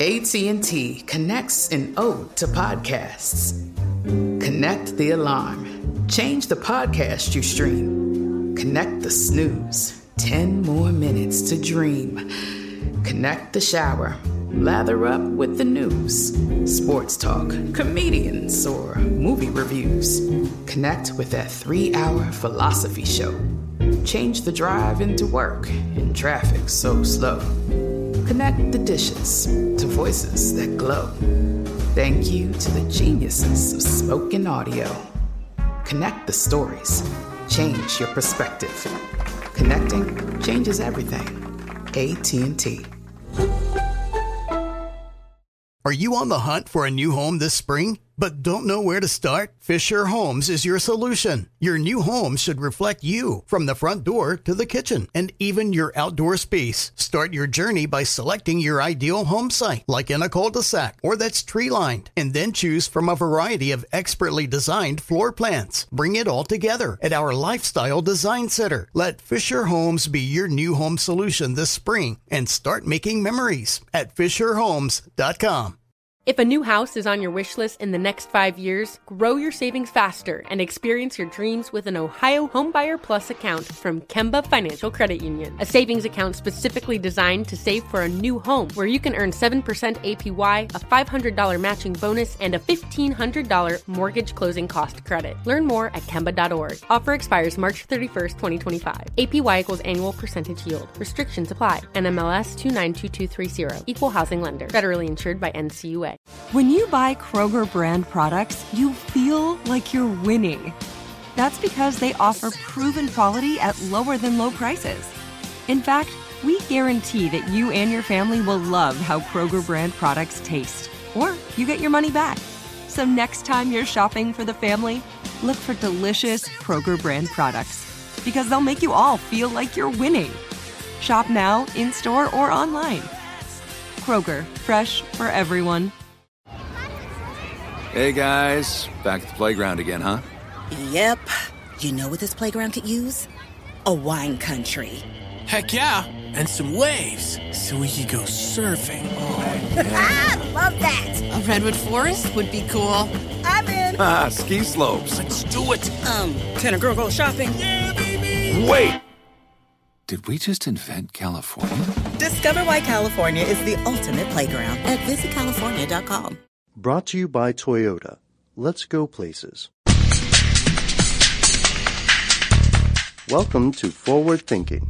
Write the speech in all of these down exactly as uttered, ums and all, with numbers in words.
A T and T connects an ode to podcasts. Connect the alarm. Change the podcast you stream. Connect the snooze. Ten more minutes to dream. Connect the shower. Lather up with the news. Sports talk, comedians, or movie reviews. Connect with that three-hour philosophy show. Change the drive into work in traffic so slow. Connect the dishes to voices that glow. Thank you to the geniuses of spoken audio. Connect the stories. Change your perspective. Connecting changes everything. A T and T. Are you on the hunt for a new home this spring, but don't know where to start? Fisher Homes is your solution. Your new home should reflect you, from the front door to the kitchen, and even your outdoor space. Start your journey by selecting your ideal home site, like in a cul-de-sac or that's tree-lined, and then choose from a variety of expertly designed floor plans. Bring it all together at our Lifestyle Design Center. Let Fisher Homes be your new home solution this spring and start making memories at fisher homes dot com. If a new house is on your wish list in the next five years, grow your savings faster and experience your dreams with an Ohio Homebuyer Plus account from Kemba Financial Credit Union. A savings account specifically designed to save for a new home, where you can earn seven percent A P Y, a five hundred dollars matching bonus, and a fifteen hundred dollars mortgage closing cost credit. Learn more at kemba dot org. Offer expires March thirty-first, twenty twenty-five. A P Y equals annual percentage yield. Restrictions apply. N M L S two nine two two three zero. Equal housing lender. Federally insured by N C U A. When you buy Kroger brand products, you feel like you're winning. That's because they offer proven quality at lower than low prices. In fact, we guarantee that you and your family will love how Kroger brand products taste, or you get your money back. So next time you're shopping for the family, look for delicious Kroger brand products, because they'll make you all feel like you're winning. Shop now, in-store, or online. Kroger, fresh for everyone. Hey guys, back at the playground again, huh? Yep. You know what this playground could use? A wine country. Heck yeah, and some waves so we could go surfing. Oh, yeah. Ah, love that. A redwood forest would be cool. I'm in. Ah, ski slopes. Let's do it. Um, can a girl go shopping? Yeah, baby. Wait. Did we just invent California? Discover why California is the ultimate playground at visit california dot com. Brought to you by Toyota. Let's go places. Welcome to Forward Thinking.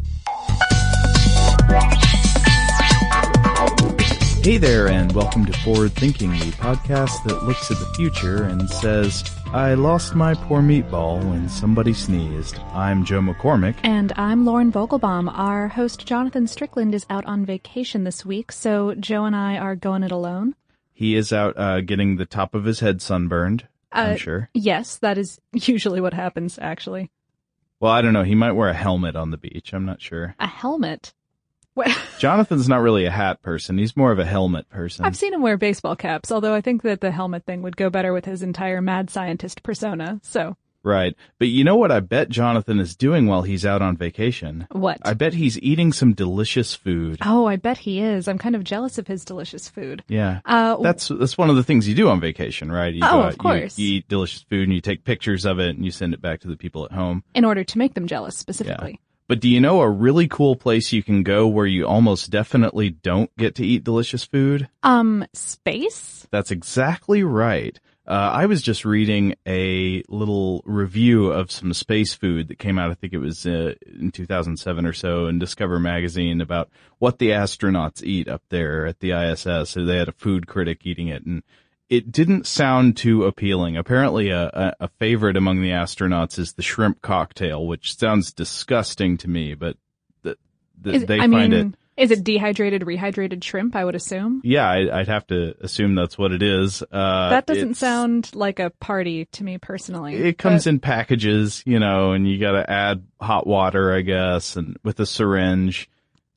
Hey there, and welcome to Forward Thinking, the podcast that looks at the future and says, I lost my poor meatball when somebody sneezed. I'm Joe McCormick. And I'm Lauren Vogelbaum. Our host, Jonathan Strickland, is out on vacation this week, so Joe and I are going it alone. He is out uh, getting the top of his head sunburned, uh, I'm sure. Yes, that is usually what happens, actually. Well, I don't know. He might wear a helmet on the beach. I'm not sure. A helmet? Jonathan's not really a hat person. He's more of a helmet person. I've seen him wear baseball caps, although I think that the helmet thing would go better with his entire mad scientist persona, so... Right. But you know what I bet Jonathan is doing while he's out on vacation? What? I bet he's eating some delicious food. Oh, I bet he is. I'm kind of jealous of his delicious food. Yeah. Uh, that's that's one of the things you do on vacation, right? You oh, go out, of course. You, you eat delicious food and you take pictures of it and you send it back to the people at home. In order to make them jealous, specifically. Yeah. But do you know a really cool place you can go where you almost definitely don't get to eat delicious food? Um, space? That's exactly right. Uh, I was just reading a little review of some space food that came out, I think it was uh, in two thousand seven or so, in Discover magazine about what the astronauts eat up there at the I S S. So they had a food critic eating it, and it didn't sound too appealing. Apparently a, a, a favorite among the astronauts is the shrimp cocktail, which sounds disgusting to me, but the, the, is, they I find mean, it... Is it dehydrated, rehydrated shrimp, I would assume? Yeah, I, I'd have to assume that's what it is. Uh, that doesn't sound like a party to me personally. It comes but... in packages, you know, and you gotta add hot water, I guess, and with a syringe.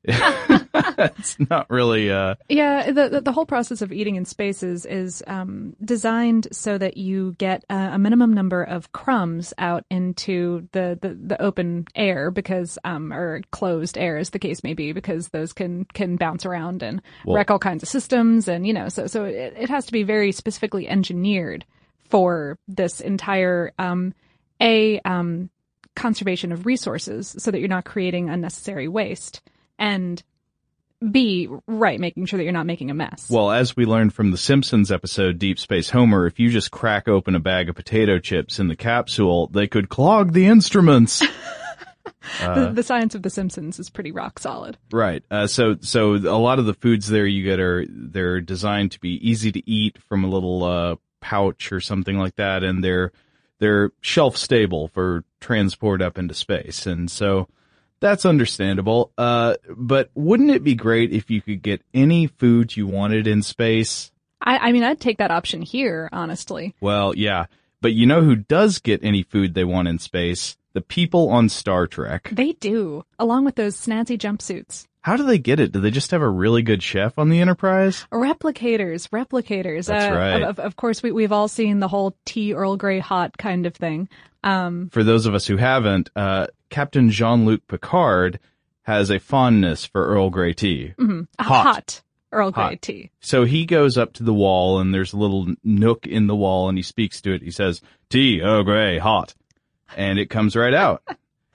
It's not really, uh... Yeah, the, the the whole process of eating in space is, is um, designed so that you get a, a minimum number of crumbs out into the, the, the open air because, um, or closed air as the case may be, because those can, can bounce around and well, wreck all kinds of systems. And, you know, so, so it, it has to be very specifically engineered for this entire, um, A, um, conservation of resources so that you're not creating unnecessary waste. And B, right, making sure that you're not making a mess. Well, as we learned from the Simpsons episode Deep Space Homer, if you just crack open a bag of potato chips in the capsule, they could clog the instruments. uh, the, the science of the Simpsons is pretty rock solid. Right. Uh, so, so a lot of the foods there you get are, they're designed to be easy to eat from a little, uh, pouch or something like that, and they're, they're shelf stable for transport up into space. And so, that's understandable, uh, but wouldn't it be great if you could get any food you wanted in space? I, I mean, I'd take that option here, honestly. Well, yeah, but you know who does get any food they want in space? The people on Star Trek. They do, along with those snazzy jumpsuits. How do they get it? Do they just have a really good chef on the Enterprise? Replicators, replicators. That's uh, right. Of, of course, we, we've all seen the whole tea Earl Grey hot kind of thing. Um, For those of us who haven't, uh, Captain Jean-Luc Picard has a fondness for Earl Grey tea. Mm-hmm. Hot. hot Earl Grey hot. tea. So he goes up to the wall, and there's a little nook in the wall, and he speaks to it. He says, "Tea Earl Grey hot," and it comes right out.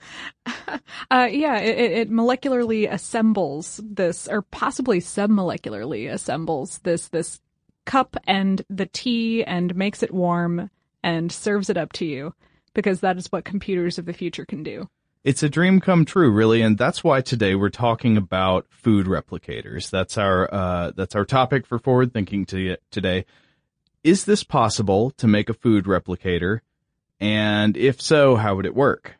uh, yeah, it, it molecularly assembles this, or possibly submolecularly assembles this this cup and the tea, and makes it warm and serves it up to you. Because that is what computers of the future can do. It's a dream come true, really, and that's why today we're talking about food replicators. That's our uh, that's our topic for Forward Thinking to, today. Is this possible to make a food replicator? And if so, how would it work?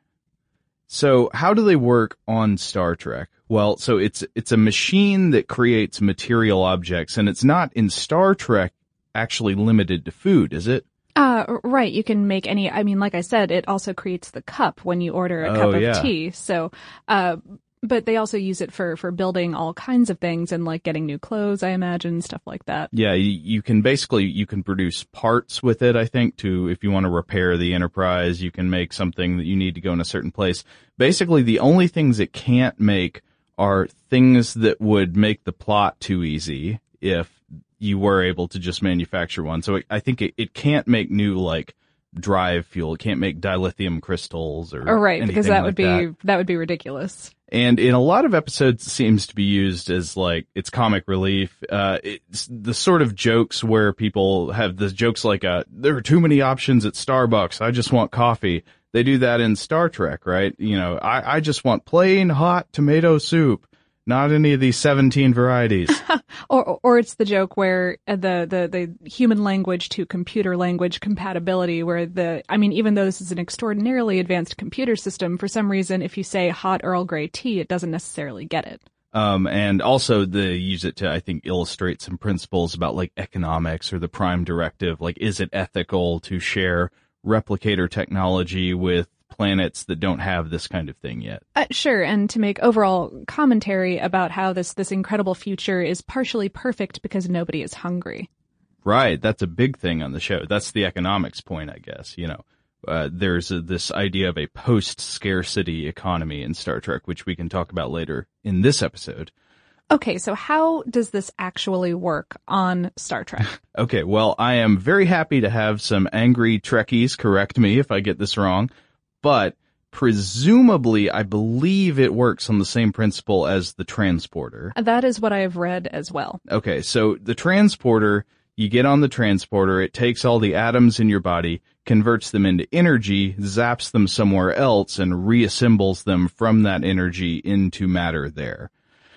So, how do they work on Star Trek? Well, so it's it's a machine that creates material objects, and it's not in Star Trek actually limited to food, is it? Uh, right. You can make any, I mean, like I said, it also creates the cup when you order a oh, cup of yeah. tea. So, uh, but they also use it for, for building all kinds of things and like getting new clothes, I imagine, stuff like that. Yeah. You, you can basically, you can produce parts with it, I think, to, if you want to repair the Enterprise, you can make something that you need to go in a certain place. Basically, the only things it can't make are things that would make the plot too easy if you were able to just manufacture one. So it, I think it, it can't make new, like, drive fuel. It can't make dilithium crystals or oh, right, because that like would be that. that would be ridiculous. And in a lot of episodes, it seems to be used as, like, it's comic relief. Uh, it's the sort of jokes where people have the jokes like, uh, there are too many options at Starbucks. I just want coffee. They do that in Star Trek, right? You know, I, I just want plain hot tomato soup. Not any of these seventeen varieties. or or it's the joke where the, the, the human language to computer language compatibility where the, I mean, even though this is an extraordinarily advanced computer system, for some reason, if you say hot Earl Grey tea, it doesn't necessarily get it. Um, and also they use it to, I think, illustrate some principles about like economics or the Prime Directive. Like, is it ethical to share replicator technology with planets that don't have this kind of thing yet? Uh, sure, and to make overall commentary about how this this incredible future is partially perfect because nobody is hungry. Right, that's a big thing on the show. That's the economics point, I guess. You know, uh, there's a, this idea of a post-scarcity economy in Star Trek, which we can talk about later in this episode. Okay, so how does this actually work on Star Trek? Okay, well, I am very happy to have some angry Trekkies correct me if I get this wrong. But presumably, I believe it works on the same principle as the transporter. That is what I have read as well. Okay, so the transporter, you get on the transporter, it takes all the atoms in your body, converts them into energy, zaps them somewhere else, and reassembles them from that energy into matter there.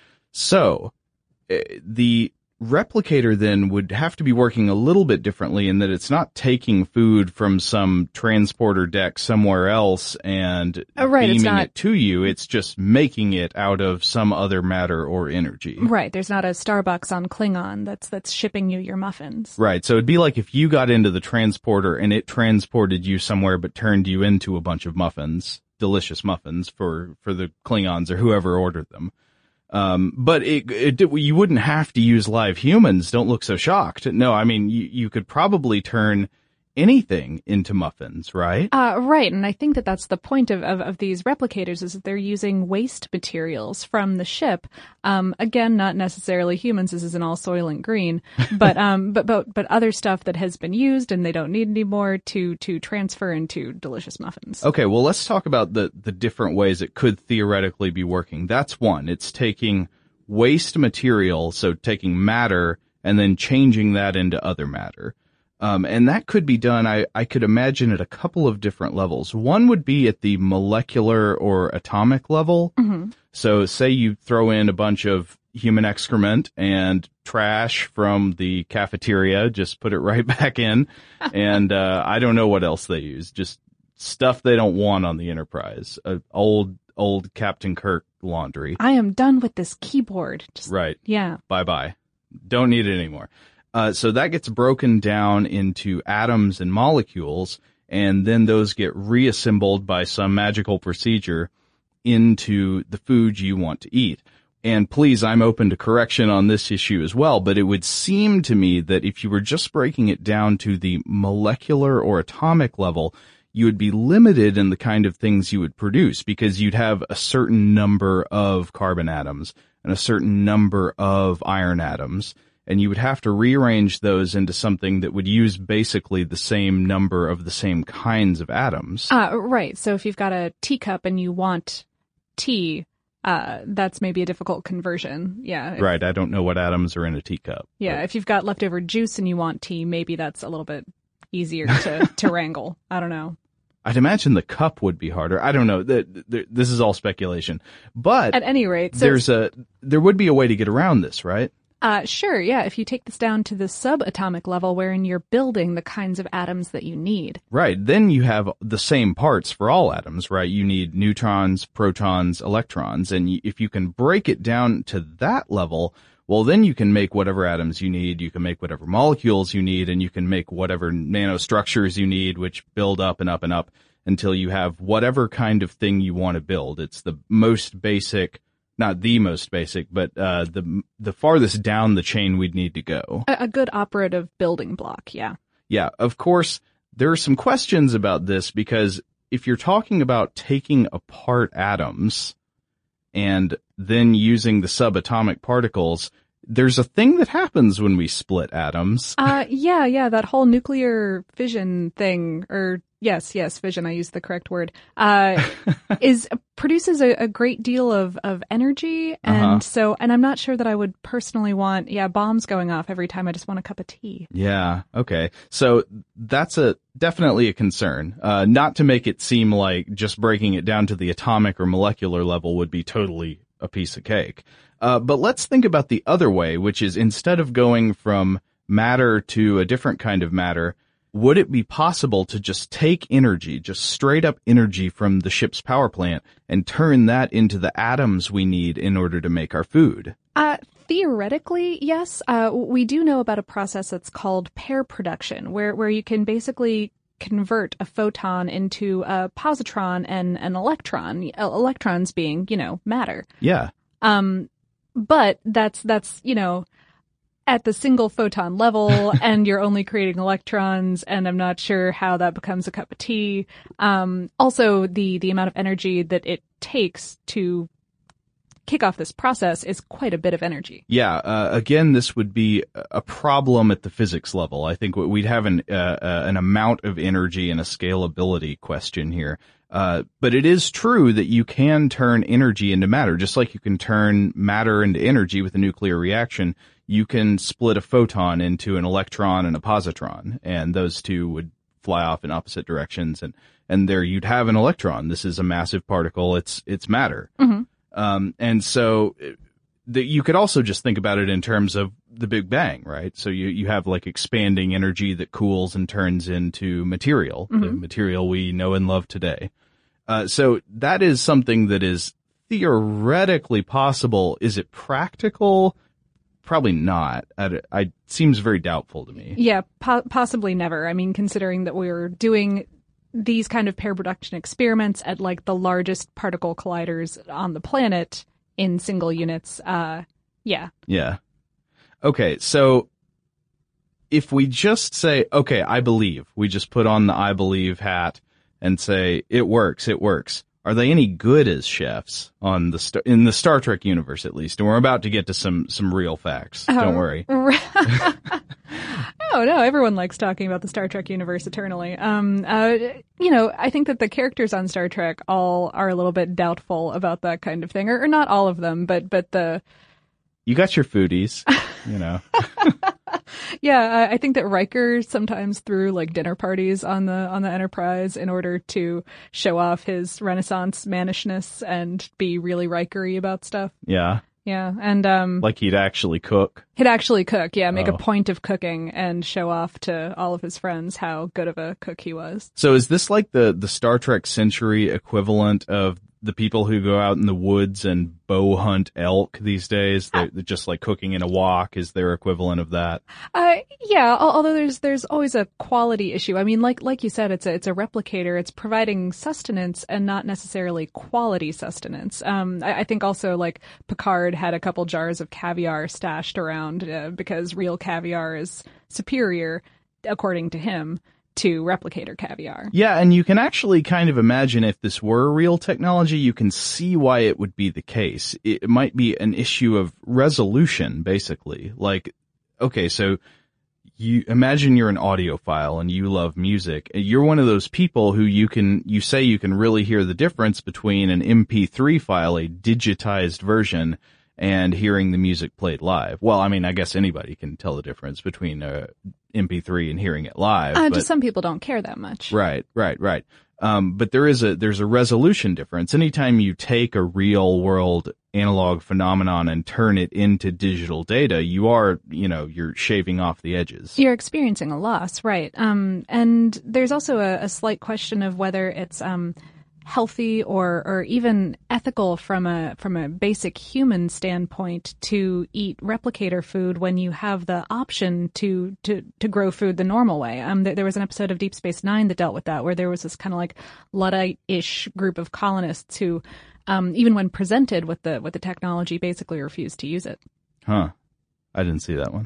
So, the replicator then would have to be working a little bit differently in that it's not taking food from some transporter deck somewhere else and oh, right, beaming not... it to you. It's just making it out of some other matter or energy. Right. There's not a Starbucks on Klingon that's that's shipping you your muffins. Right. So it'd be like if you got into the transporter and it transported you somewhere but turned you into a bunch of muffins, delicious muffins for, for the Klingons or whoever ordered them. Um, but it, it, you wouldn't have to use live humans. Don't look so shocked. No, I mean, you, you could probably turn anything into muffins, right? Uh, right. And I think that that's the point of, of, of these replicators is that they're using waste materials from the ship. Um, again, not necessarily humans. This isn't all Soylent Green, but, um, but, but, but other stuff that has been used and they don't need anymore to, to transfer into delicious muffins. Okay. Well, let's talk about the, the different ways it could theoretically be working. That's one. It's taking waste material, so taking matter and then changing that into other matter. Um, and that could be done, I, I could imagine, at a couple of different levels. One would be at the molecular or atomic level. Mm-hmm. So say you throw in a bunch of human excrement and trash from the cafeteria, just put it right back in. And uh, I don't know what else they use, just stuff they don't want on the Enterprise. Uh, old, old Captain Kirk laundry. I am done with this keyboard. Just, right. Yeah. Bye-bye. Don't need it anymore. Uh, so that gets broken down into atoms and molecules, and then those get reassembled by some magical procedure into the food you want to eat. And please, I'm open to correction on this issue as well, but it would seem to me that if you were just breaking it down to the molecular or atomic level, you would be limited in the kind of things you would produce, because you'd have a certain number of carbon atoms and a certain number of iron atoms. And you would have to rearrange those into something that would use basically the same number of the same kinds of atoms. Uh, right. So if you've got a teacup and you want tea, uh, that's maybe a difficult conversion. Yeah. If, right. I don't know what atoms are in a teacup. Yeah. But. If you've got leftover juice and you want tea, maybe that's a little bit easier to, to wrangle. I don't know. I'd imagine the cup would be harder. I don't know. This is all speculation. But at any rate, so there's a, there would be a way to get around this, right? Uh, sure, yeah, if you take this down to the subatomic level wherein you're building the kinds of atoms that you need. Right, then you have the same parts for all atoms, right? You need neutrons, protons, electrons, and if you can break it down to that level, well, then you can make whatever atoms you need, you can make whatever molecules you need, and you can make whatever nanostructures you need, which build up and up and up until you have whatever kind of thing you want to build. It's the most basic... Not the most basic, but uh, the the farthest down the chain we'd need to go. A, a good operative building block, yeah. Yeah, of course, there are some questions about this, because if you're talking about taking apart atoms and then using the subatomic particles, there's a thing that happens when we split atoms. Uh, yeah, yeah, that whole nuclear fission thing, or yes, yes, fission, I used the correct word, uh, is, produces a, a great deal of, of energy. And uh-huh. so, and I'm not sure that I would personally want, yeah, bombs going off every time I just want a cup of tea. Yeah. Okay. So that's a, definitely a concern. Uh, not to make it seem like just breaking it down to the atomic or molecular level would be totally a piece of cake. Uh, but let's think about the other way, which is instead of going from matter to a different kind of matter, would it be possible to just take energy, just straight up energy from the ship's power plant and turn that into the atoms we need in order to make our food? Uh, theoretically, yes. Uh, we do know about a process that's called pair production, where, where you can basically convert a photon into a positron and an electron, electrons being, you know, matter. Yeah. Um, but that's, that's, you know, at the single photon level, and you're only creating electrons, and I'm not sure how that becomes a cup of tea. Um, also, the, the amount of energy that it takes to kick off this process is quite a bit of energy. Yeah. Uh, again, this would be a problem at the physics level. I think we'd have an, uh, uh, an amount of energy and a scalability question here. Uh, but it is true that you can turn energy into matter, just like you can turn matter into energy with a nuclear reaction. You can split a photon into an electron and a positron, and those two would fly off in opposite directions, and, and there you'd have an electron. This is a massive particle. It's, it's matter. Mm-hmm. Um, and so the, you could also just think about it in terms of the Big Bang, right? So you, you have like expanding energy that cools and turns into material, mm-hmm. the material we know and love today. Uh, so that is something that is theoretically possible. Is it practical? Probably not. I, I seems very doubtful to me. Yeah, po- possibly never. I mean, considering that we're doing these kind of pair production experiments at like the largest particle colliders on the planet, in single units. Uh, yeah. Yeah. Okay, so if we just say, okay, I believe, we just put on the I believe hat and say, it works, it works. Are they any good as chefs on the star- in the Star Trek universe, at least? And we're about to get to some, some real facts. Oh, Don't worry. Oh, no, everyone likes talking about the Star Trek universe eternally. Um, uh, you know, I think that the characters on Star Trek all are a little bit doubtful about that kind of thing. Or, or not all of them, but, but the... You got your foodies, you know. Yeah, I think that Riker sometimes threw like dinner parties on the on the Enterprise in order to show off his Renaissance mannishness and be really Riker-y about stuff. Yeah. Yeah, and um like he'd actually cook. He'd actually cook, yeah, make oh. a point of cooking and show off to all of his friends how good of a cook he was. So is this like the the Star Trek Century equivalent of the people who go out in the woods and bow hunt elk these days? They're, they're just like cooking in a wok is their equivalent of that. Uh, yeah, although there's, there's always a quality issue. I mean, like, like you said, it's a, it's a replicator. It's providing sustenance and not necessarily quality sustenance. Um, I, I think also like Picard had a couple jars of caviar stashed around, uh, because real caviar is superior, according to him, to replicator caviar. Yeah, and you can actually kind of imagine if this were real technology, you can see why it would be the case. It might be an issue of resolution, basically. Like, okay, so you imagine you're an audiophile and you love music. You're one of those people who you can, you say you can really hear the difference between an M P three file, a digitized version, and hearing the music played live. Well, I mean, I guess anybody can tell the difference between a M P three and hearing it live. Uh, but, just some people don't care that much. Right, right, right. Um, but there is a, there's a resolution difference. Anytime you take a real world analog phenomenon and turn it into digital data, you are, you know, you're shaving off the edges. You're experiencing a loss, right. Um, and there's also a, a slight question of whether it's, um, healthy or or even ethical from a from a basic human standpoint to eat replicator food when you have the option to to to grow food the normal way. Um, there, there was an episode of Deep Space Nine that dealt with that, where there was this kind of like Luddite-ish group of colonists who, um, even when presented with the with the technology, basically refused to use it. Huh? I didn't see that one.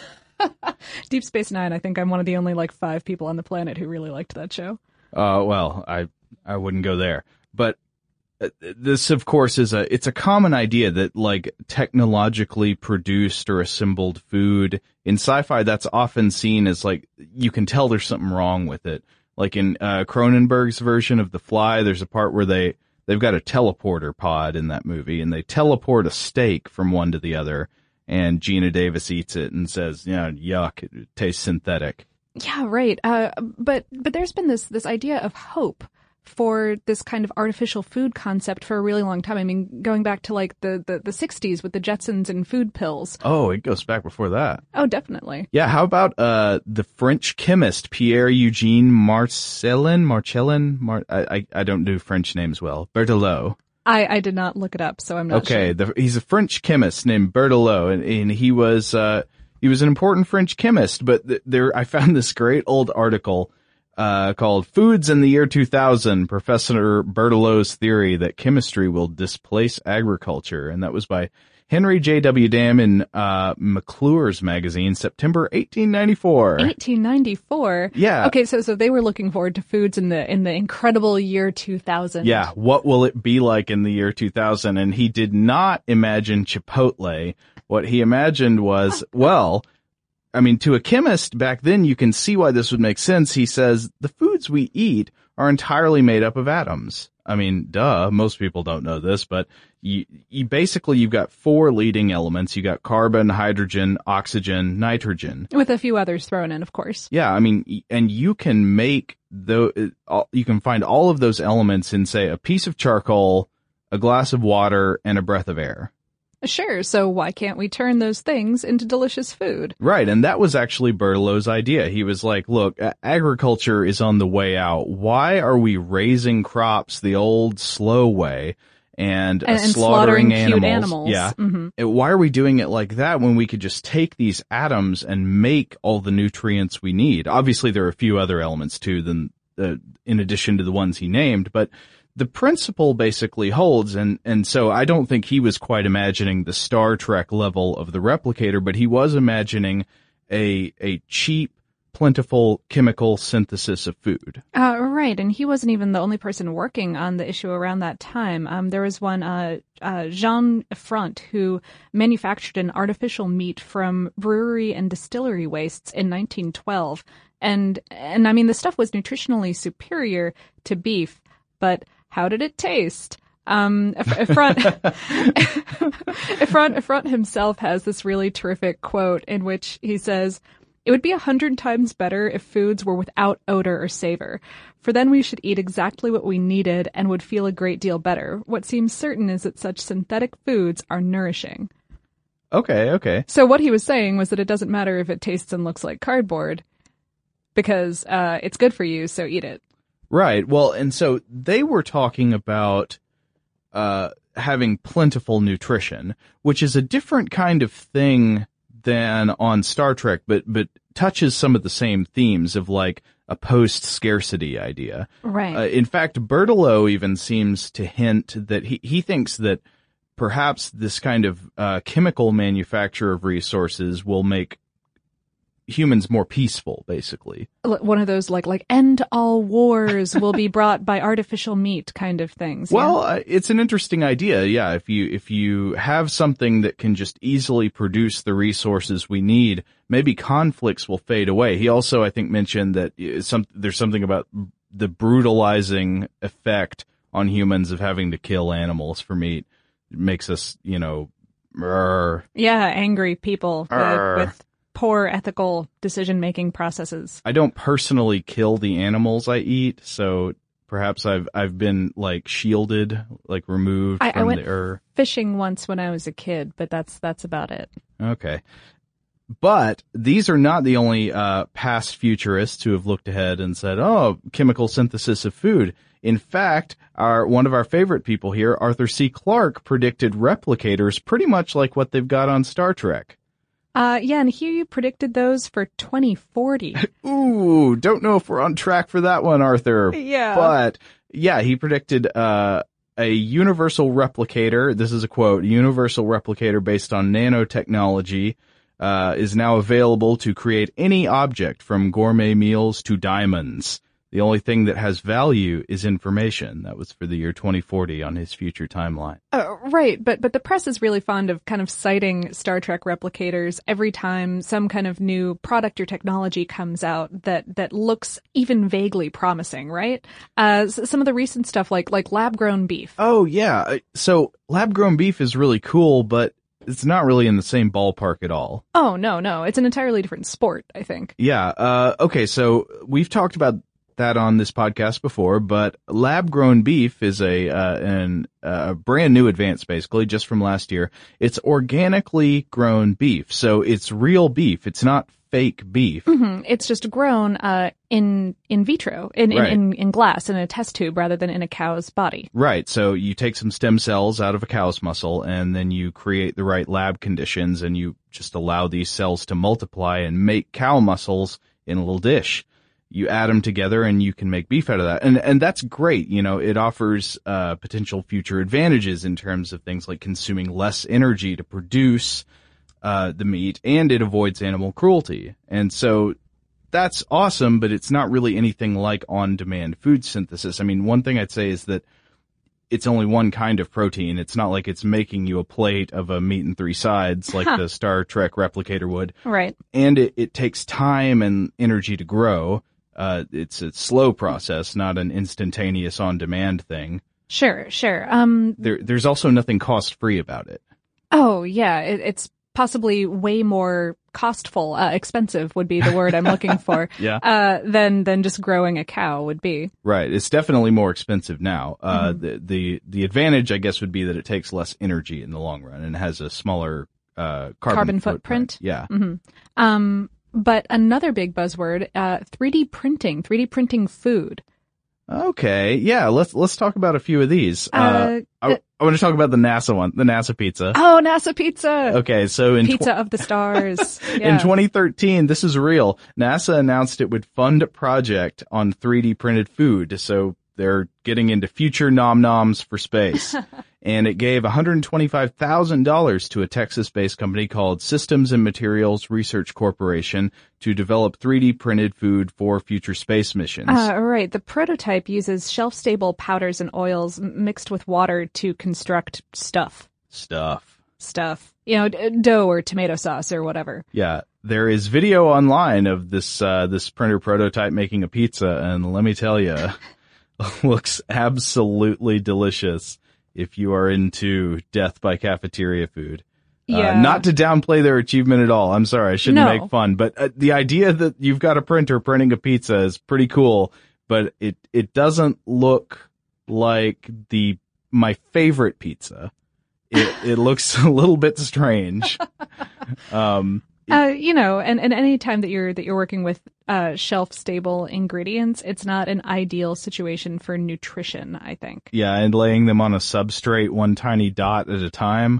Deep Space Nine. I think I'm one of the only like five people on the planet who really liked that show. Uh, well, I. I wouldn't go there. But uh, this, of course, is a, it's a common idea that like technologically produced or assembled food in sci-fi, that's often seen as like, you can tell there's something wrong with it. Like in, uh, Cronenberg's version of The Fly, there's a part where they, they've got a teleporter pod in that movie and they teleport a steak from one to the other and Gina Davis eats it and says, yeah, yuck, it tastes synthetic. Yeah, right. Uh, but, but there's been this, this idea of hope for this kind of artificial food concept for a really long time. I mean, going back to like the, the, the sixties with the Jetsons and food pills. Oh, it goes back before that. Oh, definitely. Yeah, how about uh the French chemist Pierre-Eugène Marcellin? Marcellin? Mar- I, I I don't do French names well. Berthelot. I, I did not look it up, so I'm not okay, sure. Okay, he's a French chemist named Berthelot, and, and he was uh he was an important French chemist, but th- there I found this great old article Uh, called Foods in the Year two thousand, Professor Berthelot's Theory That Chemistry Will Displace Agriculture. And that was by Henry J W. Dam in uh, McClure's magazine, September eighteen ninety-four. eighteen ninety-four? Yeah. Okay, so so they were looking forward to foods in the in the incredible year two thousand. Yeah, what will it be like in the year two thousand? And he did not imagine Chipotle. What he imagined was, well... I mean, to a chemist back then, you can see why this would make sense. He says the foods we eat are entirely made up of atoms. I mean, duh, most people don't know this, but you, you basically, you've got four leading elements. You got carbon, hydrogen, oxygen, nitrogen. With a few others thrown in, of course. Yeah, I mean, and you can make the, you can find all of those elements in, say, a piece of charcoal, a glass of water, and a breath of air. Sure, so why can't we turn those things into delicious food? Right, and that was actually Berthelot's idea. He was like, look, agriculture is on the way out. Why are we raising crops the old, slow way and, and, uh, and slaughtering, slaughtering animals? cute animals? Yeah. Mm-hmm. Why are we doing it like that when we could just take these atoms and make all the nutrients we need? Obviously, there are a few other elements, too, than uh, in addition to the ones he named, but the principle basically holds, and, and so I don't think he was quite imagining the Star Trek level of the replicator, but he was imagining a, a cheap, plentiful chemical synthesis of food. Uh, right, and he wasn't even the only person working on the issue around that time. Um, there was one, uh, uh, Jean Effront, who manufactured an artificial meat from brewery and distillery wastes in nineteen twelve. And, and I mean, the stuff was nutritionally superior to beef, but how did it taste? Um, Effront, Effront, Effront himself has this really terrific quote in which he says, "It would be a hundred times better if foods were without odor or savor, for then we should eat exactly what we needed and would feel a great deal better. What seems certain is that such synthetic foods are nourishing." Okay, okay. So what he was saying was that it doesn't matter if it tastes and looks like cardboard, because uh, it's good for you, so eat it. Right. Well, and so they were talking about uh having plentiful nutrition, which is a different kind of thing than on Star Trek, but but touches some of the same themes of like a post-scarcity idea. Right. Uh, in fact, Berthelot even seems to hint that he, he thinks that perhaps this kind of uh chemical manufacture of resources will make humans more peaceful, basically. One of those like like end all wars will be brought by artificial meat kind of things. Well, yeah? uh, it's an interesting idea. Yeah, if you if you have something that can just easily produce the resources we need, maybe conflicts will fade away. He also, I think, mentioned that some there's something about the brutalizing effect on humans of having to kill animals for meat. It makes us, you know, rrr. Yeah, angry people with, with poor ethical decision-making processes. I don't personally kill the animals I eat, so perhaps I've I've been like shielded, like removed I, from I went the er. fishing once when I was a kid, but that's that's about it. Okay. But these are not the only uh past futurists who have looked ahead and said, "Oh, chemical synthesis of food." In fact, our one of our favorite people here, Arthur C. Clarke, predicted replicators pretty much like what they've got on Star Trek. Uh, yeah, and here you predicted those for twenty forty. Ooh, don't know if we're on track for that one, Arthur. Yeah. But, yeah, he predicted uh a universal replicator. This is a quote. Universal replicator based on nanotechnology uh is now available to create any object from gourmet meals to diamonds. The only thing that has value is information. That was for the year twenty forty on his future timeline. Uh, right, but but the press is really fond of kind of citing Star Trek replicators every time some kind of new product or technology comes out that that looks even vaguely promising, right? Uh, some of the recent stuff like like lab-grown beef. Oh, yeah. So lab-grown beef is really cool, but it's not really in the same ballpark at all. Oh, no, no. It's an entirely different sport, I think. Yeah. Uh, okay, so we've talked about that on this podcast before, but lab-grown beef is a uh, an uh, brand new advance, basically, just from last year. It's organically grown beef, so it's real beef. It's not fake beef. Mm-hmm. It's just grown uh, in in vitro, in, Right. in, in, in glass, in a test tube, rather than in a cow's body. Right, so you take some stem cells out of a cow's muscle, and then you create the right lab conditions, and you just allow these cells to multiply and make cow muscles in a little dish. You add them together and you can make beef out of that. And, and that's great. You know, it offers, uh, potential future advantages in terms of things like consuming less energy to produce, uh, the meat, and it avoids animal cruelty. And so that's awesome, but it's not really anything like on-demand food synthesis. I mean, one thing I'd say is that it's only one kind of protein. It's not like it's making you a plate of a meat and three sides like Huh. the Star Trek replicator would. Right. And it, it takes time and energy to grow. Uh, it's a slow process, not an instantaneous on-demand thing. Sure, sure. Um, There, there's also nothing cost-free about it. oh, yeah, it, it's possibly way more costful, uh, expensive would be the word I'm looking for, Yeah. uh, than, than just growing a cow would be. Right. It's definitely more expensive now. Uh, Mhm. the, the, the advantage, I guess, would be that it takes less energy in the long run and has a smaller, uh, carbon, Carbon footprint. Yeah. hmm Um, but another big buzzword, uh, three D printing, three D printing food. Okay. Yeah. Let's, let's talk about a few of these. Uh, Uh, I, I want to talk about the NASA one, the NASA pizza. Oh, NASA pizza. Okay. So in, tw- Pizza of the stars. Yeah. in twenty thirteen, this is real. NASA announced it would fund a project on three D printed food. So they're getting into future nom-noms for space. And it gave one hundred twenty-five thousand dollars to a Texas-based company called Systems and Materials Research Corporation to develop three D printed food for future space missions. Uh, right. The prototype uses shelf-stable powders and oils mixed with water to construct stuff. Stuff. Stuff. You know, d- dough or tomato sauce or whatever. Yeah. There is video online of this uh, this printer prototype making a pizza, and let me tell you, looks absolutely delicious if you are into death by cafeteria food. Yeah. Uh, not to downplay their achievement at all. I'm sorry, I shouldn't No. make fun, but uh, the idea that you've got a printer printing a pizza is pretty cool, but it it doesn't look like the my favorite pizza. It it looks a little bit strange. Um Uh, you know, and, and any time that you're that you're working with uh, shelf-stable ingredients, it's not an ideal situation for nutrition, I think. Yeah, and laying them on a substrate one tiny dot at a time.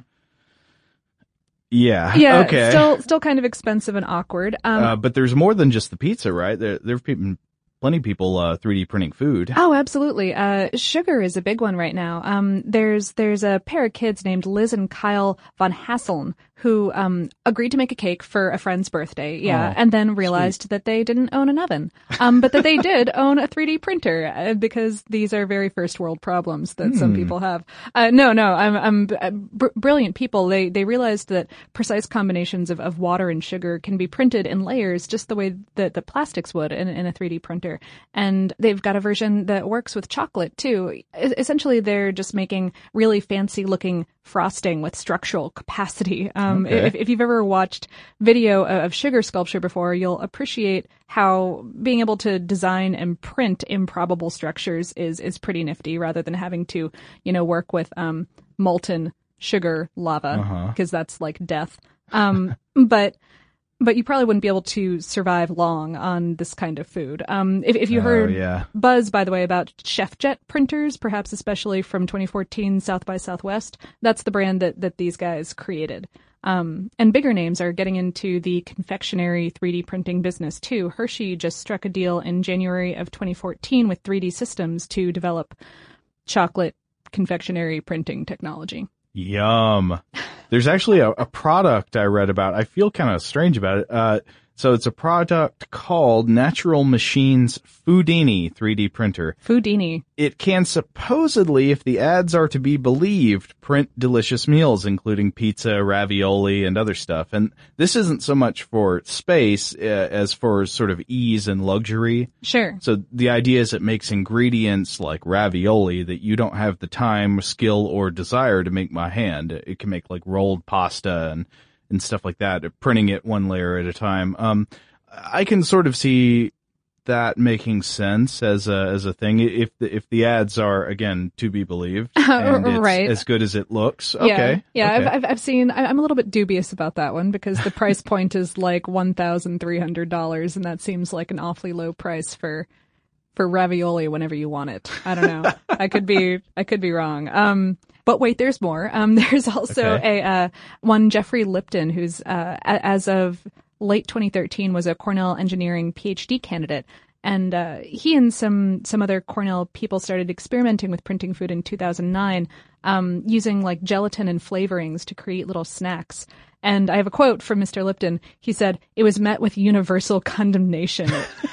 Yeah. Yeah, Okay. still still kind of expensive and awkward. Um, uh, but there's more than just the pizza, right? There there've been plenty of people uh, three D printing food. Oh, absolutely. Uh, sugar is a big one right now. Um, there's there's a pair of kids named Liz and Kyle von Hasseln who um, agreed to make a cake for a friend's birthday. Yeah, Oh, and then realized sweet. that they didn't own an oven, um, but that they did own a three D printer uh, because these are very first world problems that some Hmm. people have. Uh, no, no, I'm I'm uh, br- brilliant people. They they realized that precise combinations of, of water and sugar can be printed in layers just the way that the plastics would in, in a three D printer. And they've got a version that works with chocolate too. E- Essentially, they're just making really fancy looking frosting with structural capacity. Um, Okay. if, if you've ever watched video of sugar sculpture before, you'll appreciate how being able to design and print improbable structures is, is pretty nifty rather than having to, you know, work with, um, molten sugar lava Uh-huh. because that's like death. Um, but, but you probably wouldn't be able to survive long on this kind of food. Um, if, if you Oh, heard yeah. buzz, by the way, about ChefJet printers, perhaps especially from twenty fourteen South by Southwest, that's the brand that, that these guys created. Um, and bigger names are getting into the confectionery three D printing business too. Hershey just struck a deal in January of twenty fourteen with three D Systems to develop chocolate confectionery printing technology. Yum. There's actually a, a product I read about. I feel kind of strange about it. Uh, so it's a product called Natural Machines Foodini three D printer. Foodini. It can supposedly, if the ads are to be believed, print delicious meals, including pizza, ravioli, and other stuff. And this isn't so much for space uh, as for sort of ease and luxury. Sure. So the idea is it makes ingredients like ravioli that you don't have the time, skill, or desire to make by hand. It can make like rolled pasta and, and stuff like that, printing it one layer at a time. Um, I can sort of see that making sense as a as a thing if the, if the ads are again to be believed and it's Right. as good as it looks. Okay, Yeah, yeah. okay. I've, I've I've seen. I- I'm a little bit dubious about that one because the price point is like one thousand three hundred dollars, and that seems like an awfully low price for for ravioli whenever you want it. I don't know. I could be I could be wrong. Um, but wait, there's more. Um, there's also Okay. a uh, one Jeffrey Lipton who's uh, a- as of late twenty thirteen was a Cornell engineering PhD candidate. And uh, he and some some other Cornell people started experimenting with printing food in two thousand nine, um, using like gelatin and flavorings to create little snacks. And I have a quote from Mister Lipton. He said, "It was met with universal condemnation.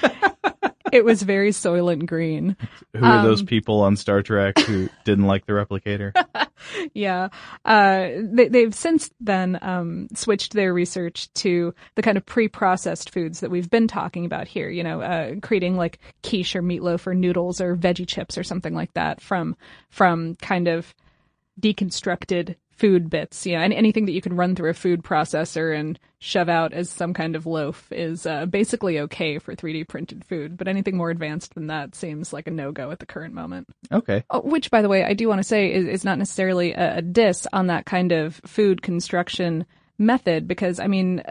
It was very Soylent Green." Who are those Um, people on Star Trek who didn't like the replicator? Yeah. Uh, they, they've since then um, switched their research to the kind of pre-processed foods that we've been talking about here, you know, uh, creating like quiche or meatloaf or noodles or veggie chips or something like that from from kind of deconstructed food bits. You know, any, anything that you can run through a food processor and shove out as some kind of loaf is uh, basically okay for three D printed food. But anything more advanced than that seems like a no-go at the current moment. Okay. Oh, which, by the way, I do want to say is, is not necessarily a, a diss on that kind of food construction method, because, I mean, uh,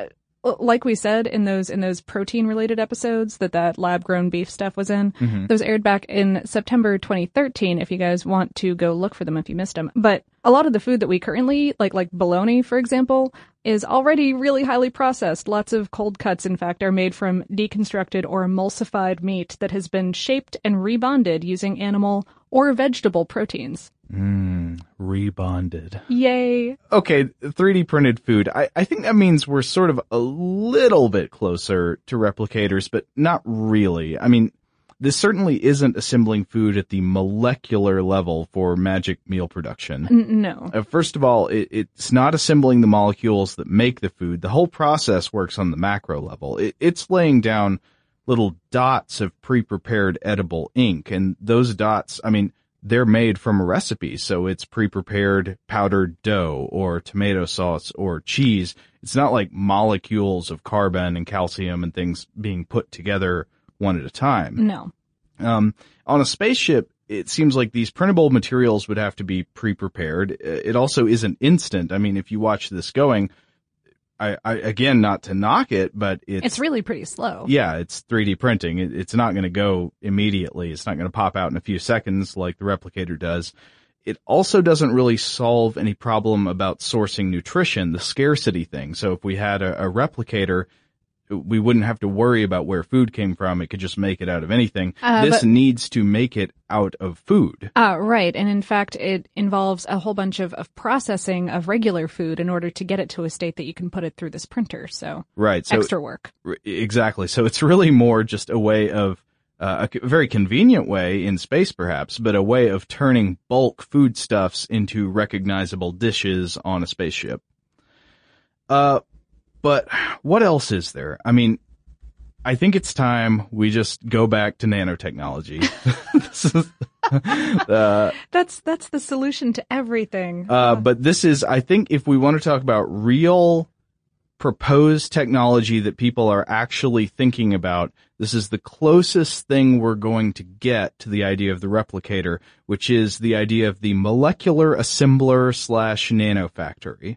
like we said in those in those protein related episodes that that lab grown beef stuff was in, Mhm. those aired back in September twenty thirteen. If you guys want to go look for them, if you missed them, but a lot of the food that we currently eat, like like bologna, for example, is already really highly processed. Lots of cold cuts, in fact, are made from deconstructed or emulsified meat that has been shaped and rebonded using animal or vegetable proteins. Mm, rebonded. Yay. Okay, three D printed food. I, I think that means we're sort of a little bit closer to replicators, but not really. I mean, this certainly isn't assembling food at the molecular level for magic meal production. N- no. Uh, first of all, it, it's not assembling the molecules that make the food. The whole process works on the macro level. It, it's laying down little dots of pre-prepared edible ink, and those dots, I mean, they're made from a recipe, so it's pre-prepared powdered dough or tomato sauce or cheese. It's not like molecules of carbon and calcium and things being put together one at a time. No. Um, on a spaceship, it seems like these printable materials would have to be pre-prepared. It also isn't instant. I mean, if you watch this going, I, I again, not to knock it, but it's... It's really pretty slow. Yeah, it's three D printing. It, it's not going to go immediately. It's not going to pop out in a few seconds like the replicator does. It also doesn't really solve any problem about sourcing nutrition, the scarcity thing. So if we had a, a replicator, we wouldn't have to worry about where food came from. It could just make it out of anything. Uh, this but- needs to make it out of food. Uh, right. And in fact, it involves a whole bunch of, of processing of regular food in order to get it to a state that you can put it through this printer. So, Right. So extra work. r- Exactly. So it's really more just a way of, uh, a c- very convenient way in space perhaps, but a way of turning bulk foodstuffs into recognizable dishes on a spaceship. Uh, but what else is there? I mean, I think it's time we just go back to nanotechnology. This is, uh, That's that's the solution to everything. uh, but this is, I think if we want to talk about real proposed technology that people are actually thinking about, this is the closest thing we're going to get to the idea of the replicator, which is the idea of the molecular assembler slash nanofactory.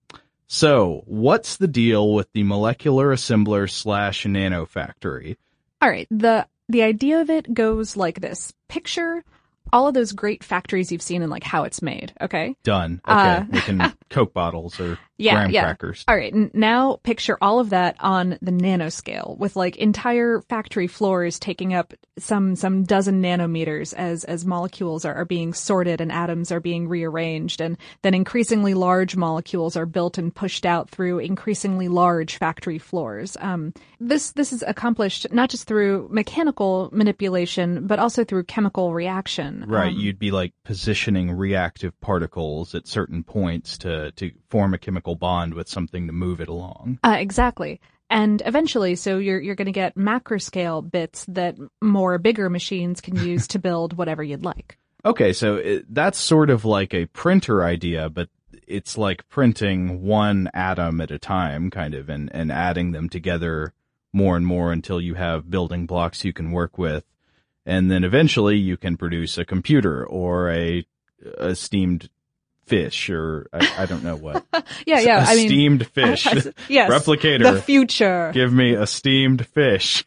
So, what's the deal with the molecular assembler slash nanofactory? All right. The the idea of it goes like this. Picture all of those great factories you've seen and like how it's made. Okay. Done. Okay. Uh, Making Coke bottles or Yeah, graham yeah. crackers. All right. N- now picture all of that on the nanoscale with like entire factory floors taking up some, some dozen nanometers as, as molecules are, are being sorted and atoms are being rearranged. And then increasingly large molecules are built and pushed out through increasingly large factory floors. Um, this, this is accomplished not just through mechanical manipulation, but also through chemical reaction. Right. Um, You'd be like positioning reactive particles at certain points to, to form a chemical bond with something to move it along. Uh, exactly. And eventually, so you're you're going to get macro scale bits that more bigger machines can use to build whatever you'd like. Okay, so it, that's sort of like a printer idea, but it's like printing one atom at a time, kind of, and, and adding them together more and more until you have building blocks you can work with. And then eventually you can produce a computer or a, a steamed fish or I, I don't know what. yeah, yeah. A I mean, steamed fish. yes. Replicator. The future. Give me a steamed fish.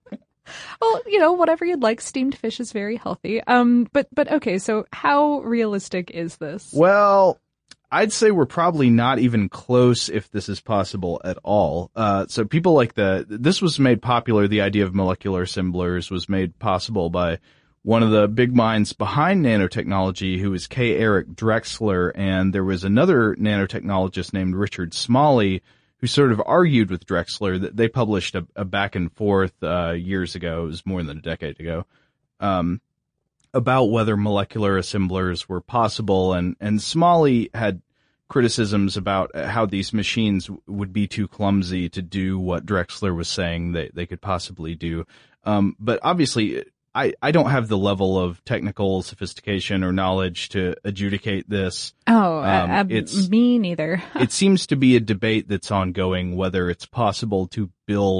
Well, you know, whatever you'd like. Steamed fish is very healthy. Um, but but okay. So how realistic is this? Well, I'd say we're probably not even close if this is possible at all. Uh, so people like the, this was made popular, the idea of molecular assemblers was made possible by one of the big minds behind nanotechnology, who is K. Eric Drexler, and there was another nanotechnologist named Richard Smalley, who sort of argued with Drexler. That they published a, a back and forth, uh, years ago, it was more than a decade ago, um, about whether molecular assemblers were possible, and, and Smalley had criticisms about how these machines would be too clumsy to do what Drexler was saying that they could possibly do. Um, but obviously, I, I don't have the level of technical sophistication or knowledge to adjudicate this. Oh, Um, uh, it's- me neither. It seems to be a debate that's ongoing whether it's possible to build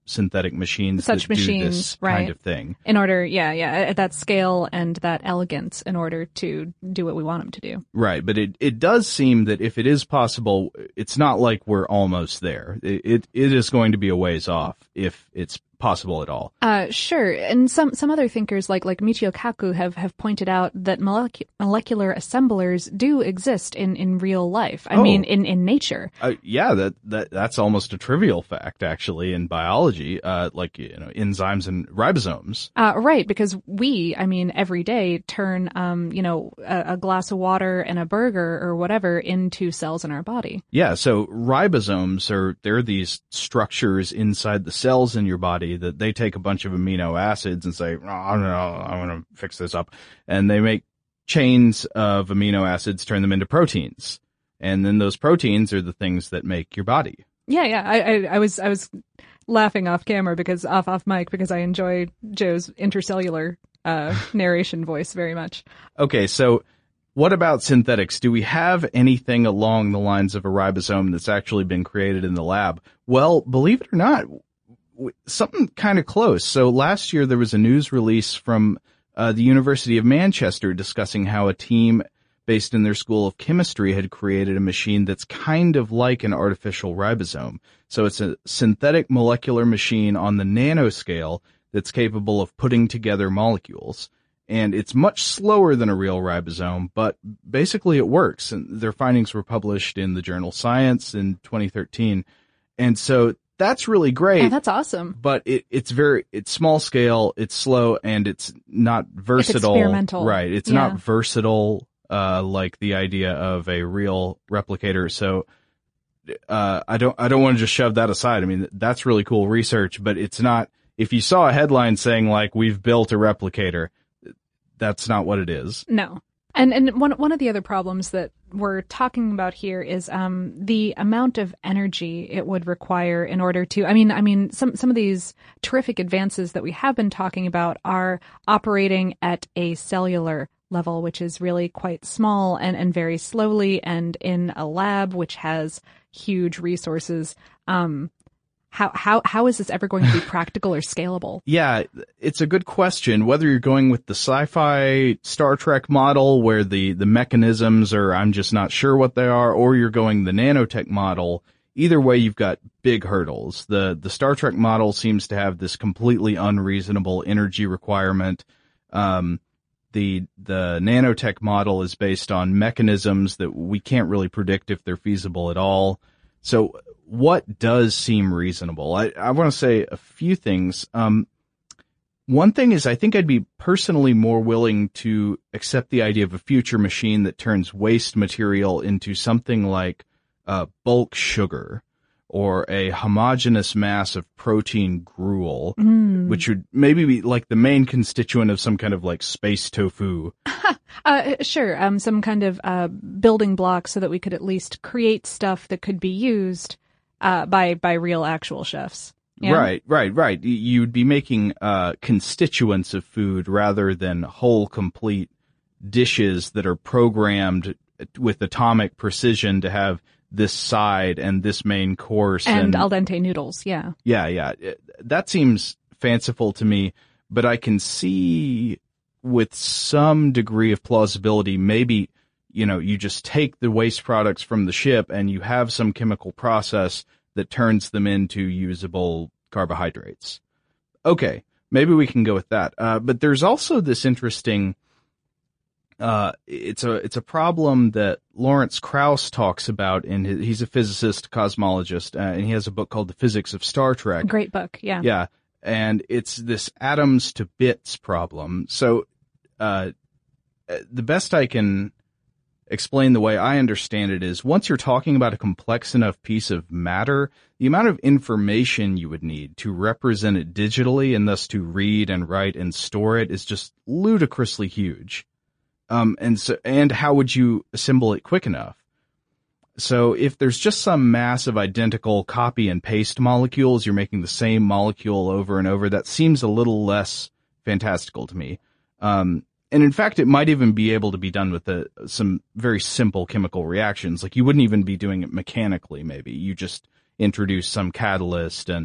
synthetic machines Such that machines, do this right. kind of thing. In order, yeah, yeah, at that scale and that elegance in order to do what we want them to do. Right, but it, it does seem that if it is possible, it's not like we're almost there. It, it, it is going to be a ways off if it's possible at all. Uh, sure. And some, some other thinkers like, like Michio Kaku have, have pointed out that molecu- molecular assemblers do exist in, in real life. I Oh. mean, in, in nature. Uh, yeah, that, that, that's almost a trivial fact, actually, in biology, uh, like, you know, enzymes and ribosomes. Uh, right. Because we, I mean, every day turn, um, you know, a, a glass of water and a burger or whatever into cells in our body. Yeah, so ribosomes are, they're these structures inside the cells in your body that they take a bunch of amino acids and say, oh, no, I want to fix this up. And they make chains of amino acids, turn them into proteins. And then those proteins are the things that make your body. Yeah, yeah. I, I, I was, I was laughing off camera because off, off mic because I enjoy Joe's intercellular, uh, narration voice very much. Okay, so what about synthetics? Do we have anything along the lines of a ribosome that's actually been created in the lab? Well, believe it or not, something kind of close. So last year there was a news release from uh, the University of Manchester discussing how a team based in their School of Chemistry had created a machine that's kind of like an artificial ribosome. So it's a synthetic molecular machine on the nanoscale that's capable of putting together molecules. And it's much slower than a real ribosome, but basically it works. And their findings were published in the journal Science in twenty thirteen. And so that's really great. Yeah, that's awesome. But it, it's very, it's small scale, it's slow, and it's not versatile. It's experimental. Right. It's Yeah. not versatile, uh, like the idea of a real replicator. So, uh, I don't, I don't want to just shove that aside. I mean, that's really cool research, but it's not, if you saw a headline saying like, we've built a replicator, that's not what it is. No. And and one one of the other problems that we're talking about here is um the amount of energy it would require in order to I mean I mean some some of these terrific advances that we have been talking about are operating at a cellular level, which is really quite small and, and very slowly, and in a lab which has huge resources. Um How, how, how is this ever going to be practical or scalable? Yeah, it's a good question. Whether you're going with the sci-fi Star Trek model where the, the mechanisms are, I'm just not sure what they are, or you're going the nanotech model, either way you've got big hurdles. The, the Star Trek model seems to have this completely unreasonable energy requirement. Um, the, the nanotech model is based on mechanisms that we can't really predict if they're feasible at all. So, what does seem reasonable? I, I want to say a few things. Um, one thing is I think I'd be personally more willing to accept the idea of a future machine that turns waste material into something like uh, bulk sugar or a homogeneous mass of protein gruel, mm. which would maybe be like the main constituent of some kind of like space tofu. uh, sure. Um, some kind of uh, building block so that we could at least create stuff that could be used Uh, by, by real actual chefs. Yeah? Right, right, right. You'd be making, uh, constituents of food rather than whole, complete dishes that are programmed with atomic precision to have this side and this main course. And, and al dente noodles, yeah. Yeah, yeah. That seems fanciful to me, but I can see with some degree of plausibility, maybe, you know, you just take the waste products from the ship and you have some chemical process that turns them into usable carbohydrates. Okay, maybe we can go with that. Uh, but there's also this interesting, uh, it's a, it's a problem that Lawrence Krauss talks about in his, he's a physicist, cosmologist, uh, and he has a book called The Physics of Star Trek. Great book, yeah. Yeah, and it's this atoms to bits problem. So, uh, the best I can explain the way I understand it is once you're talking about a complex enough piece of matter, the amount of information you would need to represent it digitally and thus to read and write and store it is just ludicrously huge. Um, and so, and how would you assemble it quick enough? So if there's just some massive identical copy and paste molecules, you're making the same molecule over and over, that seems a little less fantastical to me. Um, And in fact, it might even be able to be done with a, some very simple chemical reactions. Like you wouldn't even be doing it mechanically, maybe. You just introduce some catalyst and,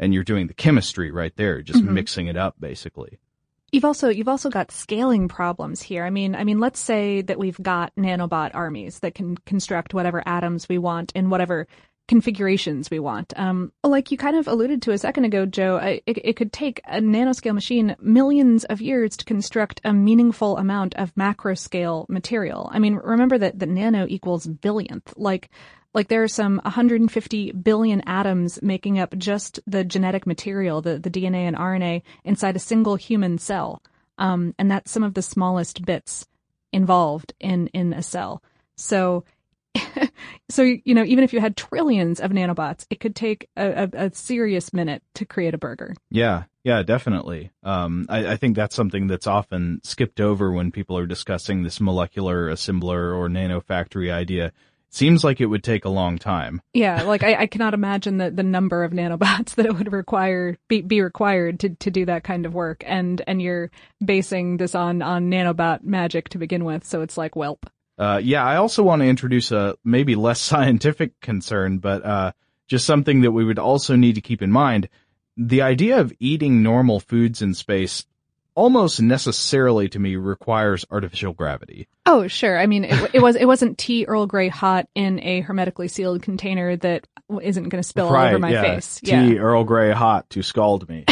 and you're doing the chemistry right there, just Mhm. mixing it up basically. You've also you've also got scaling problems here. I mean, I mean, let's say that we've got nanobot armies that can construct whatever atoms we want in whatever configurations we want. Um, like you kind of alluded to a second ago, Joe, I, it, it could take a nanoscale machine millions of years to construct a meaningful amount of macro scale material. I mean, remember that the nano equals billionth. Like, like there are some one hundred fifty billion atoms making up just the genetic material, the, the D N A and R N A inside a single human cell. Um, and that's some of the smallest bits involved in, in a cell. So, so, you know, even if you had trillions of nanobots, it could take a, a, a serious minute to create a burger. Yeah, yeah, definitely. Um, I, I think that's something that's often skipped over when people are discussing this molecular assembler or nanofactory idea. Seems like it would take a long time. Yeah, like I, I cannot imagine the, the number of nanobots that it would require be, be required to, to do that kind of work. And and you're basing this on, on nanobot magic to begin with, so it's like, welp. Uh, yeah, I also want to introduce a maybe less scientific concern, but uh, just something that we would also need to keep in mind. The idea of eating normal foods in space almost necessarily, to me, requires artificial gravity. Oh, sure. I mean, it, it was it wasn't tea Earl Grey hot in a hermetically sealed container that isn't going to spill all right, over my yeah. face. Tea Yeah. Earl Grey hot to scald me.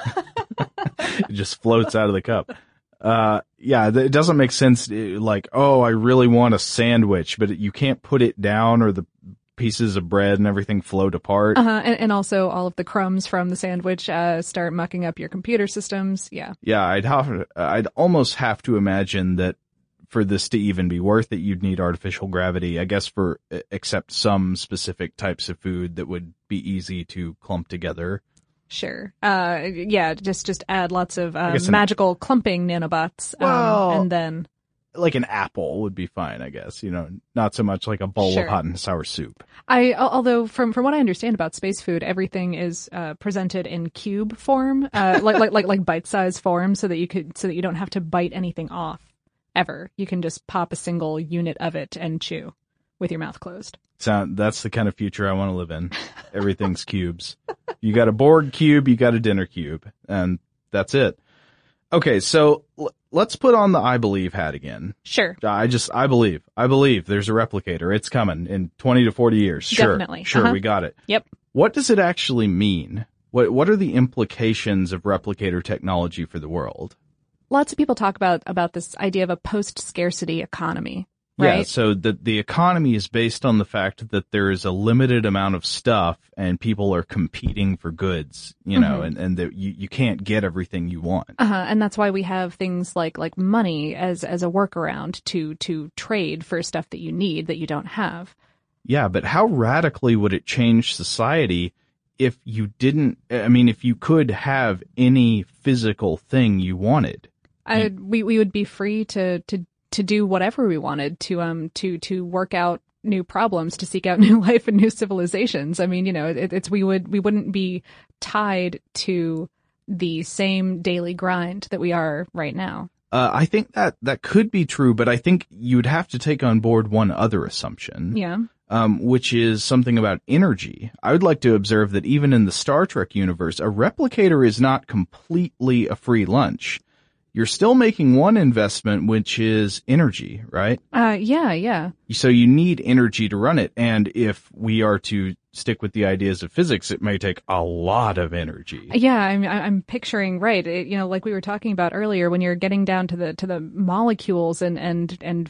It just floats out of the cup. Uh, yeah, it doesn't make sense. Like, oh, I really want a sandwich, but you can't put it down or the pieces of bread and everything float apart. Uh-huh. And, and also all of the crumbs from the sandwich uh, start mucking up your computer systems. Yeah. Yeah, I'd have, I'd almost have to imagine that for this to even be worth it, you'd need artificial gravity, I guess, for except some specific types of food that would be easy to clump together. Sure. Uh, yeah, just just add lots of uh, guess an- magical clumping nanobots, um, Well, and then Like an apple would be fine, I guess. You know, not so much like a bowl Sure. of hot and sour soup. I, al- although from from what I understand about space food, everything is uh, presented in cube form, uh, like like like like bite sized form, so that you could so that you don't have to bite anything off ever. You can just pop a single unit of it and chew with your mouth closed. Sound that's the kind of future I want to live in. Everything's cubes. You got a board cube, you got a dinner cube, and that's it. Okay, so l- let's put on the I believe hat again. Sure. I just I believe. I believe there's a replicator. It's coming in twenty to forty years. Sure. Definitely. Sure, Uh-huh. we got it. Yep. What does it actually mean? What what are the implications of replicator technology for the world? Lots of people talk about about this idea of a post scarcity economy. Yeah, Right. so the the economy is based on the fact that there is a limited amount of stuff and people are competing for goods, you know, Mhm. and, and that you, you can't get everything you want. Uh-huh. And that's why we have things like like money as as a workaround to to trade for stuff that you need that you don't have. Yeah, but how radically would it change society if you didn't, I mean, if you could have any physical thing you wanted? I, we we would be free to to to do whatever we wanted to um to to work out new problems, to seek out new life and new civilizations. I mean, you know, it, it's we would we wouldn't be tied to the same daily grind that we are right now. Uh, I think that that could be true, but I think you'd have to take on board one other assumption. Yeah. Um, which is something about energy. I would like to observe that even in the Star Trek universe, a replicator is not completely a free lunch. You're still making one investment, which is energy, right? Uh, yeah, yeah. So you need energy to run it. And if we are to stick with the ideas of physics, it may take a lot of energy. Yeah, I'm I'm picturing right. It, you know, like we were talking about earlier, when you're getting down to the to the molecules and and and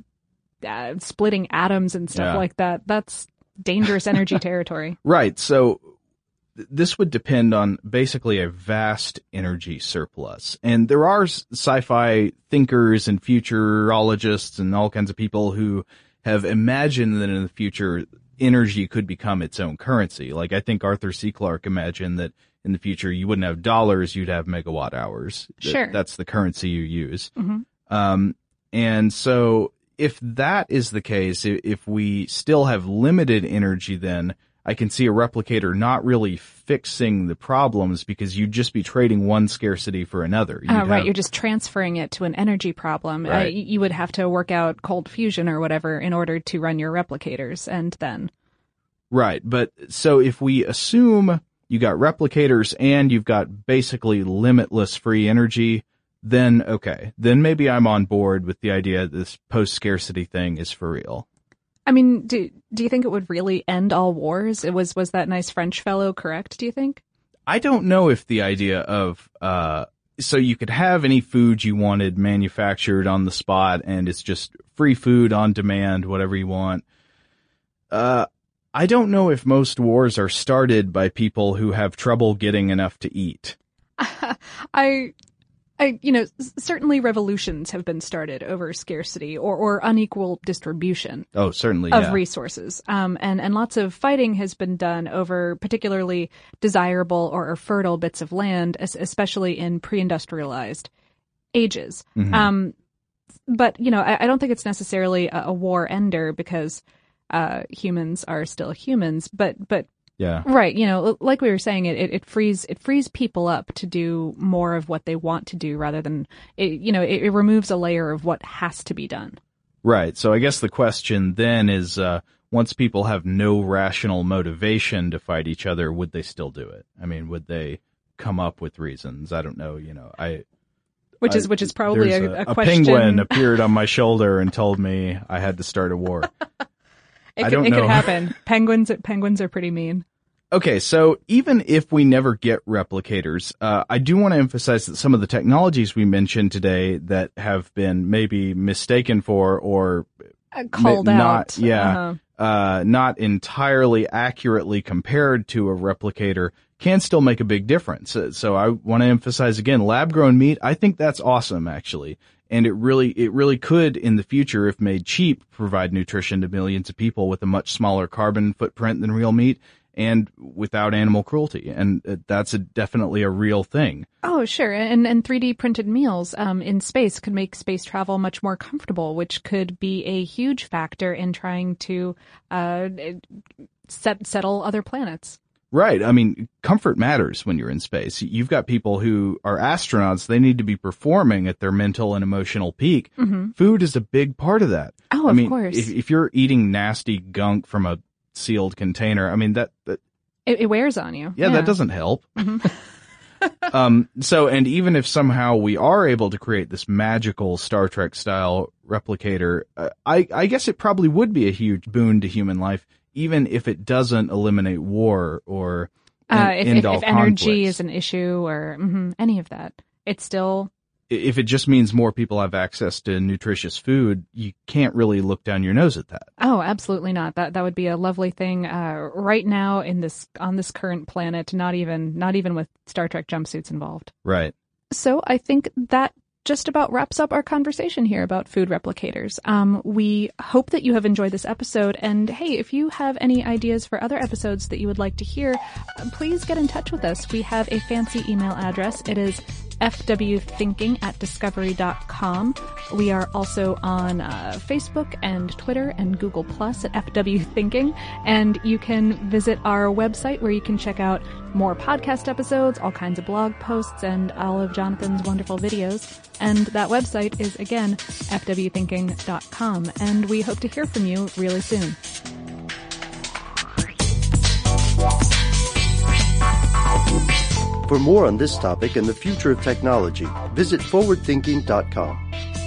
uh, splitting atoms and stuff Yeah. like that. That's dangerous energy territory. Right. So th- this would depend on basically a vast energy surplus. And there are s- sci-fi thinkers and futurologists and all kinds of people who have imagined that in the future energy could become its own currency. Like I think Arthur C. Clarke imagined that in the future you wouldn't have dollars, you'd have megawatt hours. That- Sure. That's the currency you use. Mhm. Um, and so if that is the case, i- if we still have limited energy, then I can see a replicator not really fixing the problems because you'd just be trading one scarcity for another. You'd Uh, right, have- you're just transferring it to an energy problem. Uh, Right. y- you would have to work out cold fusion or whatever in order to run your replicators, and then Right. But so if we assume you got replicators and you've got basically limitless free energy, then okay, then maybe I'm on board with the idea that this post-scarcity thing is for real. I mean, do do you think it would really end all wars? It was was that nice French fellow correct, do you think? I don't know if the idea of, uh, so you could have any food you wanted manufactured on the spot and it's just free food on demand, whatever you want. Uh, I don't know if most wars are started by people who have trouble getting enough to eat. I, I, you know, certainly revolutions have been started over scarcity or, or unequal distribution. Oh, certainly, of yeah. resources. Um, and, and lots of fighting has been done over particularly desirable or, or fertile bits of land, especially in pre-industrialized ages. Mm-hmm. Um, but, you know, I, I don't think it's necessarily a, a war ender because uh, humans are still humans, but, but Yeah. Right. You know, like we were saying, it, it, it frees it frees people up to do more of what they want to do rather than, it, you know, it, it removes a layer of what has to be done. Right. So I guess the question then is, uh, once people have no rational motivation to fight each other, would they still do it? I mean, would they come up with reasons? I don't know. You know, I. Which is I, which is probably a, a, a, a question. penguin appeared on my shoulder and told me I had to start a war. It I could, don't it know. could happen. Penguins, penguins are pretty mean. Okay, so even if we never get replicators, uh, I do want to emphasize that some of the technologies we mentioned today that have been maybe mistaken for or uh, called ma- out, not, yeah, uh-huh. uh, not entirely accurately compared to a replicator, can still make a big difference. Uh, so I want to emphasize again, lab-grown meat. I think that's awesome, actually. And it really, it really could in the future, if made cheap, provide nutrition to millions of people with a much smaller carbon footprint than real meat and without animal cruelty. And uh, that's a, definitely a real thing. Oh, sure. And, and three D printed meals, um, in space could make space travel much more comfortable, which could be a huge factor in trying to, uh, set, settle other planets. Right. I mean, comfort matters when you're in space. You've got people who are astronauts. They need to be performing at their mental and emotional peak. Mm-hmm. Food is a big part of that. Oh, I of mean, course. If, if you're eating nasty gunk from a sealed container, I mean, that, that it, it wears on you. Yeah, yeah. that doesn't help. Mm-hmm. um, so, and even if somehow we are able to create this magical Star Trek style replicator, uh, I, I guess it probably would be a huge boon to human life, even if it doesn't eliminate war or uh, end, if, end if, all if energy conflicts. is an issue or mm-hmm, any of that. It's still... If it just means more people have access to nutritious food, you can't really look down your nose at that. Oh, absolutely not. That that would be a lovely thing. Uh, right now in this on this current planet, not even not even with Star Trek jumpsuits involved. Right. So I think that just about wraps up our conversation here about food replicators. Um, we hope that you have enjoyed this episode. And hey, if you have any ideas for other episodes that you would like to hear, uh, please get in touch with us. We have a fancy email address. It is f w thinking at discovery dot com. We are also on uh, Facebook and Twitter and Google Plus at F W Thinking. And you can visit our website where you can check out more podcast episodes, all kinds of blog posts, and all of Jonathan's wonderful videos. And that website is, again, f w thinking dot com. And we hope to hear from you really soon. For more on this topic and the future of technology, visit forward thinking dot com.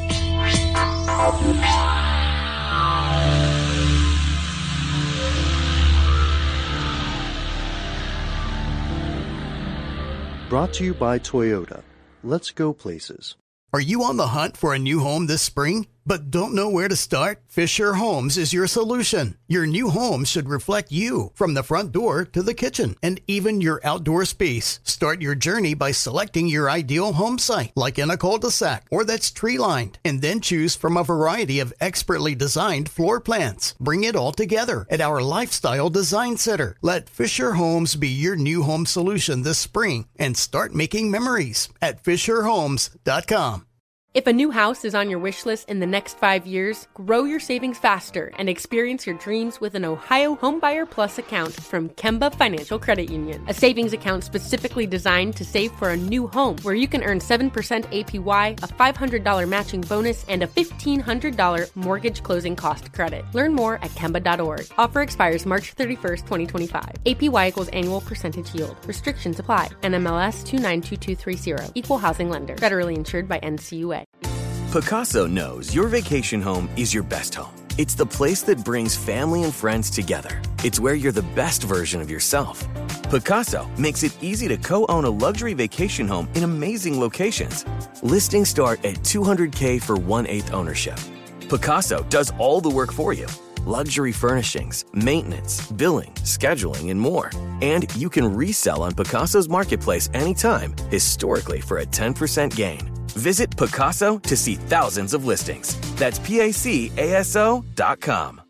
Brought to you by Toyota. Let's go places. Are you on the hunt for a new home this spring, but don't know where to start? Fisher Homes is your solution. Your new home should reflect you, from the front door to the kitchen, and even your outdoor space. Start your journey by selecting your ideal home site, like in a cul-de-sac or that's tree-lined, and then choose from a variety of expertly designed floor plans. Bring it all together at our Lifestyle Design Center. Let Fisher Homes be your new home solution this spring and start making memories at fisher homes dot com. If a new house is on your wish list in the next five years, grow your savings faster and experience your dreams with an Ohio Homebuyer Plus account from Kemba Financial Credit Union. A savings account specifically designed to save for a new home where you can earn seven percent A P Y, a five hundred dollars matching bonus, and a fifteen hundred dollars mortgage closing cost credit. Learn more at Kemba dot org. Offer expires March thirty-first, twenty twenty-five. A P Y equals annual percentage yield. Restrictions apply. N M L S two nine two two three zero. Equal housing lender. Federally insured by N C U A. Pacaso knows your vacation home is your best home. It's the place that brings family and friends together. It's where you're the best version of yourself. Pacaso makes it easy to co-own a luxury vacation home in amazing locations. Listings start at two hundred thousand dollars for one-eighth ownership. Pacaso does all the work for you. Luxury furnishings, maintenance, billing, scheduling, and more. And you can resell on Pacaso's marketplace anytime, historically for a ten percent gain. Visit Pacaso to see thousands of listings. That's P A C A S O dot com.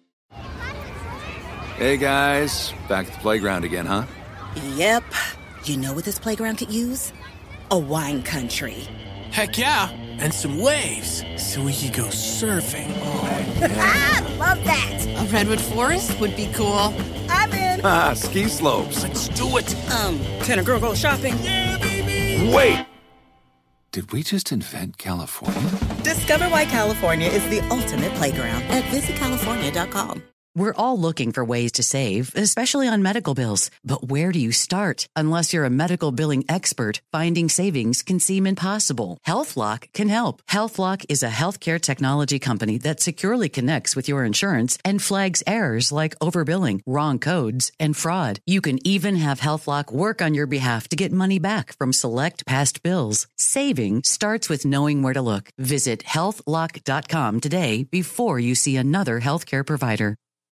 Hey guys, back at the playground again, huh? Yep. You know what this playground could use? A wine country. Heck yeah, and some waves so we could go surfing. Oh, yeah. Love that. A redwood forest would be cool. I'm in. Ah, ski slopes. Let's do it. Um, can a girl go shopping? Yeah, baby. Wait. Did we just invent California? Discover why California is the ultimate playground at visit california dot com. We're all looking for ways to save, especially on medical bills. But where do you start? Unless you're a medical billing expert, finding savings can seem impossible. HealthLock can help. HealthLock is a healthcare technology company that securely connects with your insurance and flags errors like overbilling, wrong codes, and fraud. You can even have HealthLock work on your behalf to get money back from select past bills. Saving starts with knowing where to look. Visit health lock dot com today before you see another healthcare provider.